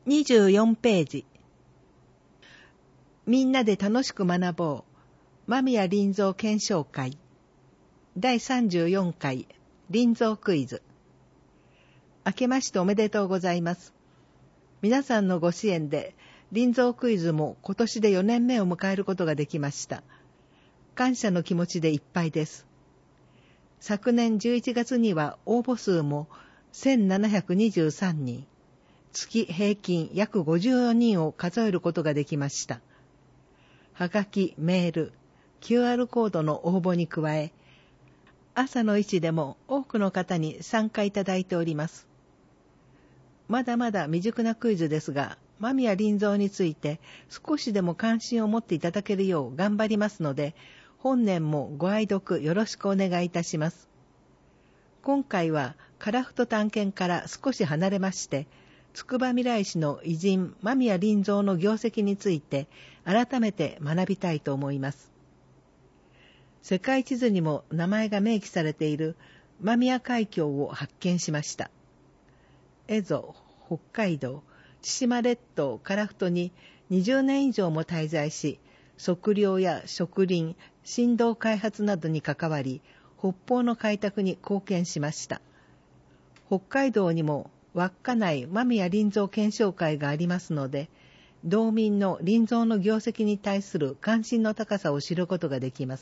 24ページ。みんなで楽しく学ぼう。間宮林蔵検証会。第34回林蔵クイズ。明けましておめでとうございます。皆さんのご支援で林蔵クイズも今年で4年目を迎えることができました。感謝の気持ちでいっぱいです。昨年11月には応募数も1723人。月平均約54人を数えることができました。はがき、メール、QR コードの応募に加え、朝の1でも多くの方に参加いただいております。まだまだ未熟なクイズですが、間宮林蔵について少しでも関心を持っていただけるよう頑張りますので、本年もご愛読よろしくお願いいたします。今回は樺太探検から少し離れまして、つくばみらい市の偉人間宮林蔵の業績について改めて学びたいと思います。世界地図にも名前が明記されている間宮海峡を発見しました。蝦夷、北海道、千島列島樺太に20年以上も滞在し、測量や植林、振動開発などに関わり、北方の開拓に貢献しました。北海道にも稚内間宮林蔵検証会がありますので、道民の林蔵の業績に対する関心の高さを知ることができます。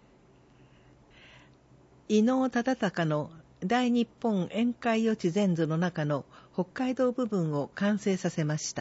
伊能忠敬の大日本宴会予知全図の中の北海道部分を完成させました。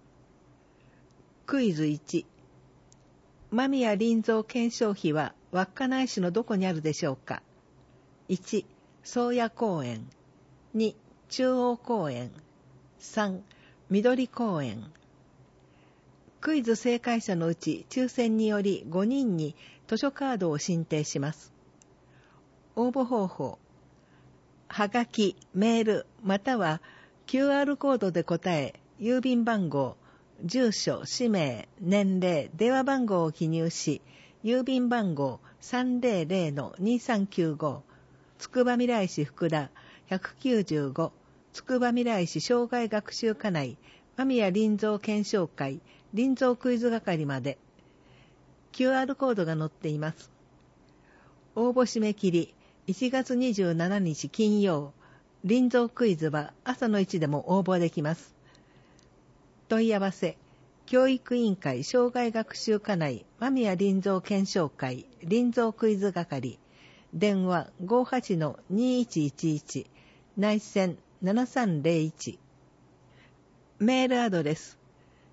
クイズ1。間宮林蔵検証碑は稚内市のどこにあるでしょうか。1、宗谷公園。2、中央公園。3、緑公園。クイズ正解者のうち抽選により5人に図書カードを進呈します。応募方法。はがき、メール、または QR コードで答え、郵便番号、住所、氏名、年齢、電話番号を記入し、郵便番号 300-2395、つくばみらい市福田195、つくばみらい市障害学習課内間宮林蔵検証会林蔵クイズ係まで。 QR コードが載っています。応募締め切り1月27日金曜。林蔵クイズは朝の1でも応募できます。問い合わせ、教育委員会障害学習課内間宮林蔵検証会林蔵クイズ係、電話 58-2111 内線7301。メールアドレス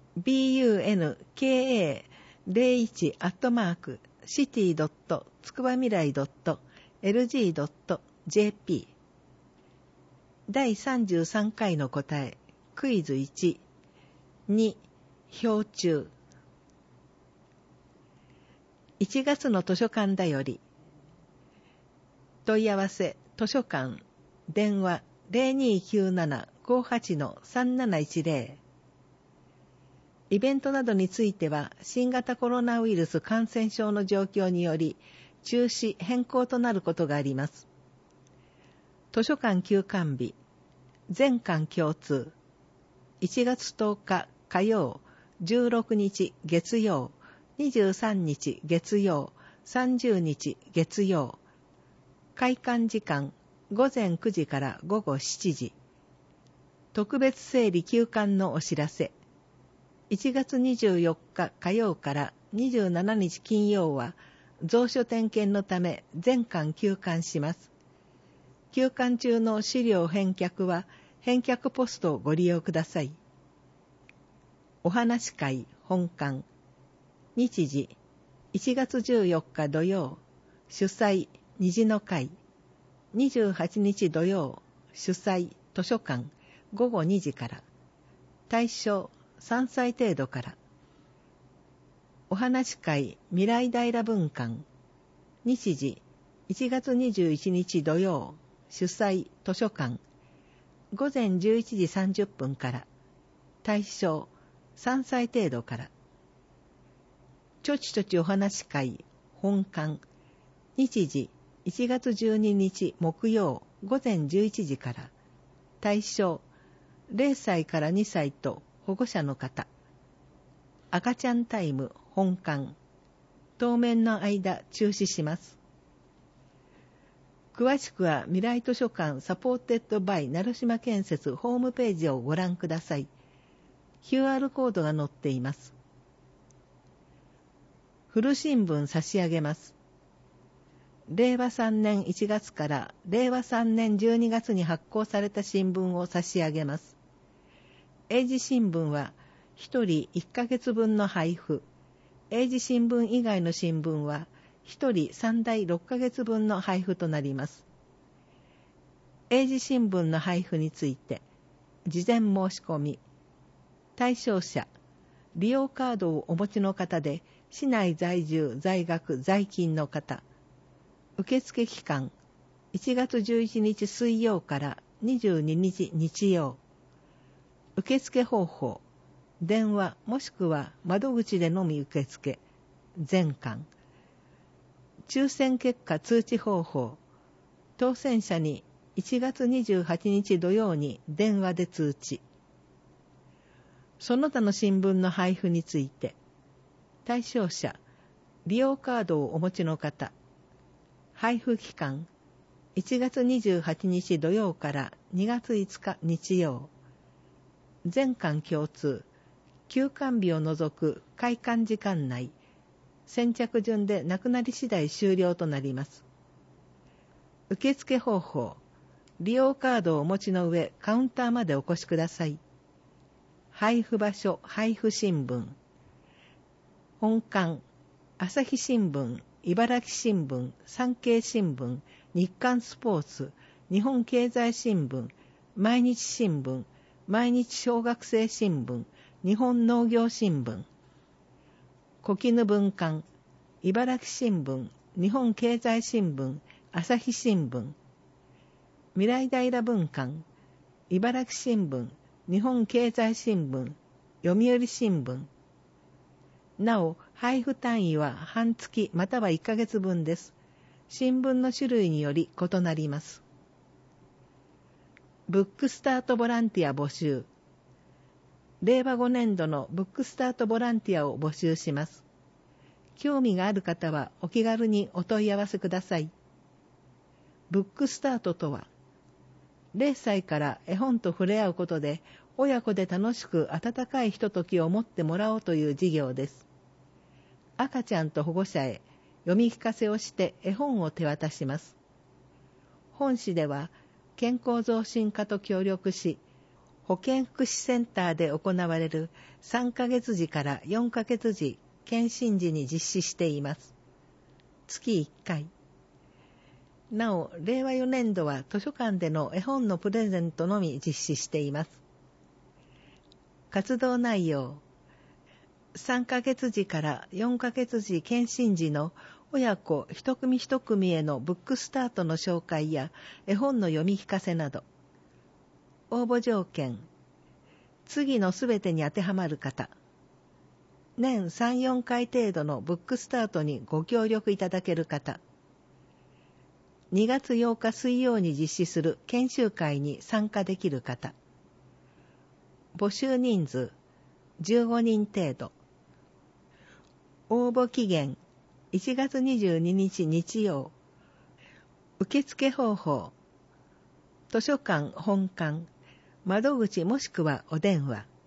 bunka.city.tsukubamirai.lg.jp。 第33回の答え。クイズ1。2、表中。1月の図書館だより。問い合わせ、図書館、電話 0297-58-3710。イベントなどについては、新型コロナウイルス感染症の状況により、中止・変更となることがあります。図書館休館日、全館共通。1月10日火曜、16日月曜、23日月曜、30日月曜。開館時間、午前9時から午後7時。特別整理休館のお知らせ。1月24日火曜から27日金曜は、蔵書点検のため全館休館します。休館中の資料返却は、返却ポストをご利用ください。お話会本館。日時、1月14日土曜。主催、虹の会。28日土曜。主催、図書館。午後2時から。対象、3歳程度から。お話会未来平文館。日時、1月21日土曜。主催、図書館。午前11時30分から。対象、3歳程度から。ちょちちょちお話会本館。日時、1月12日木曜午前11時から。対象、0歳から2歳と保護者の方、赤ちゃんタイム本館、当面の間中止します。詳しくは未来図書館サポーテッドバイ鳴島建設ホームページをご覧ください。QR コードが載っています。古新聞差し上げます。令和3年1月から令和3年12月に発行された新聞を差し上げます。英字新聞は1人1ヶ月分の配布。英字新聞以外の新聞は1人最大6ヶ月分の配布となります。英字新聞の配布について、事前申し込み。対象者、利用カードをお持ちの方で、市内在住、在学、在勤の方。受付期間、1月11日水曜から22日日曜。受付方法、電話もしくは窓口でのみ受付、全館。抽選結果通知方法、当選者に1月28日土曜に電話で通知。その他の新聞の配布について、対象者、利用カードをお持ちの方、配布期間、1月28日土曜から2月5日日曜、全館共通、休館日を除く開館時間内、先着順でなくなり次第終了となります。受付方法、利用カードをお持ちの上、カウンターまでお越しください。配布場所、配布新聞。本館、朝日新聞、茨城新聞、産経新聞、日刊スポーツ、日本経済新聞、毎日新聞、毎日小学生新聞、日本農業新聞。小絹文館、茨城新聞、日本経済新聞、朝日新聞。未来平文館、茨城新聞、日本経済新聞、読売新聞。なお、配布単位は半月または1ヶ月分です。新聞の種類により異なります。ブックスタートボランティア募集。令和5年度のブックスタートボランティアを募集します。興味がある方はお気軽にお問い合わせください。ブックスタートとは、0歳から絵本と触れ合うことで、親子で楽しく温かいひとときを持ってもらおうという事業です。赤ちゃんと保護者へ読み聞かせをして絵本を手渡します。本市では健康増進課と協力し、保健福祉センターで行われる3ヶ月時から4ヶ月時検診時に実施しています。月1回。なお、令和4年度は図書館での絵本のプレゼントのみ実施しています。活動内容。3ヶ月時から4ヶ月時検診時の親子一組一組へのブックスタートの紹介や絵本の読み聞かせなど。応募条件。次のすべてに当てはまる方。年3、4回程度のブックスタートにご協力いただける方。2月8日水曜に実施する研修会に参加できる方。募集人数15人程度。応募期限1月22日日曜。受付方法。図書館本館、窓口もしくはお電話。